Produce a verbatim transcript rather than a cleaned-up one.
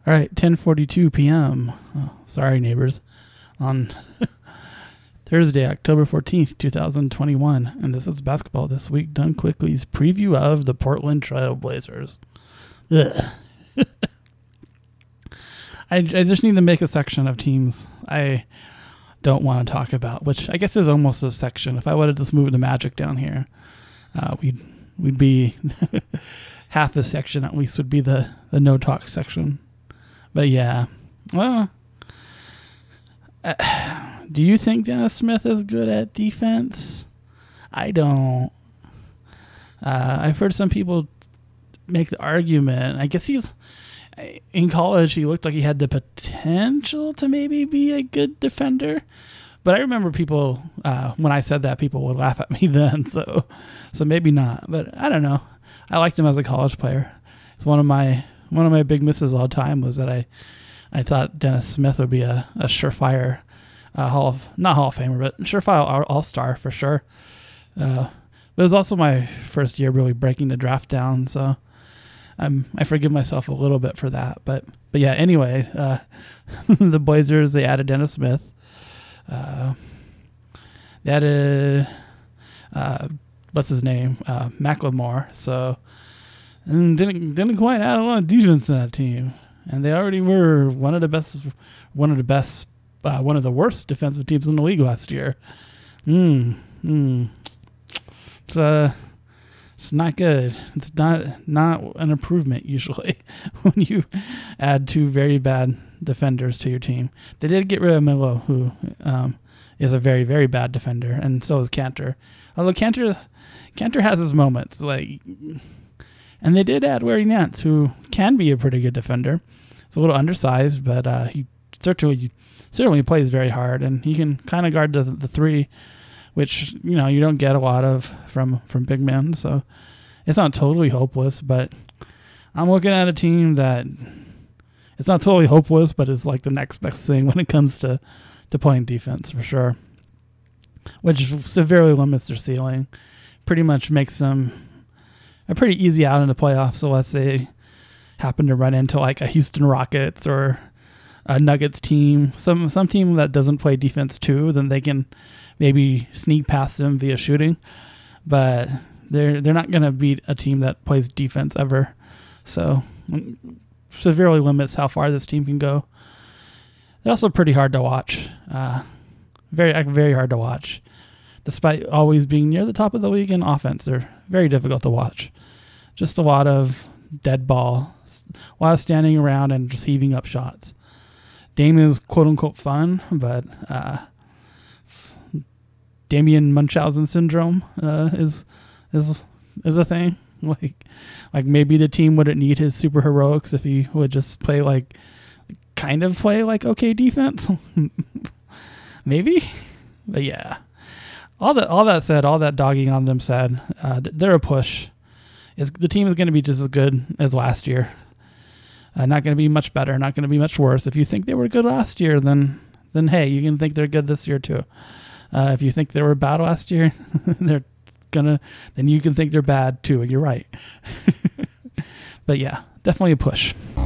All right, ten forty-two p.m. Oh, sorry, neighbors. On Thursday, October fourteenth, twenty twenty-one. And this is Basketball This Week Done Quickly's preview of the Portland Trail Blazers. Ugh. I, I just need to make a section of teams I don't want to talk about, which I guess is almost a section. If I would have just moved the Magic down here, uh, we'd we'd be half a section at least would be the, the no talk section. But yeah, well, uh, do you think Dennis Smith is good at defense? I don't. Uh, I've heard some people make the argument. I guess he's in college. He looked like he had the potential to maybe be a good defender. But I remember people uh, when I said that, people would laugh at me then. So, so maybe not. But I don't know. I liked him as a college player. It's one of my. One of my big misses all the time was that I, I thought Dennis Smith would be a, a surefire uh, Hall of, not Hall of Famer, but surefire All-Star for sure. Uh, but it was also my first year really breaking the draft down, so I'm, I forgive myself a little bit for that. But but yeah, anyway, uh, the Blazers, they added Dennis Smith. Uh, they added, uh, what's his name, uh, Macklemore, so... And didn't didn't quite add a lot of defense to that team, and they already were one of the best, one of the best, uh, one of the worst defensive teams in the league last year. Hmm. Hmm. It's uh, it's not good. It's not not an improvement usually when you add two very bad defenders to your team. They did get rid of Melo, who um is a very very bad defender, and so is Cantor. Although Cantor Cantor has his moments, like. And they did add Larry Nance, who can be a pretty good defender. He's a little undersized, but uh, he certainly certainly plays very hard, and he can kind of guard the, the three, which you know you don't get a lot of from, from big men. So it's not totally hopeless, but I'm looking at a team that it's not totally hopeless, but it's like the next best thing when it comes to, to playing defense for sure, which severely limits their ceiling, pretty much makes them a pretty easy out in the playoffs. So let's say happen to run into like a Houston Rockets or a Nuggets team, some some team that doesn't play defense too, then they can maybe sneak past them via shooting. But they're they're not going to beat a team that plays defense ever. So severely limits how far this team can go. They're also pretty hard to watch. Uh, very very hard to watch. Despite always being near the top of the league in offense, they're very difficult to watch. Just a lot of dead ball, a lot of standing around and just heaving up shots. Dame is quote-unquote fun, but uh, Damian Munchausen syndrome uh, is is is a thing. Like, like maybe the team wouldn't need his super heroics if he would just play like, kind of play like okay defense. Maybe, but yeah. All that, all that said, all that dogging on them said, uh, they're a push. It's, the team is going to be just as good as last year. Uh, not going to be much better. Not going to be much worse. If you think they were good last year, then then hey, you can think they're good this year too. Uh, if you think they were bad last year, they're gonna. Then you can think they're bad too, and you're right. But yeah, definitely a push.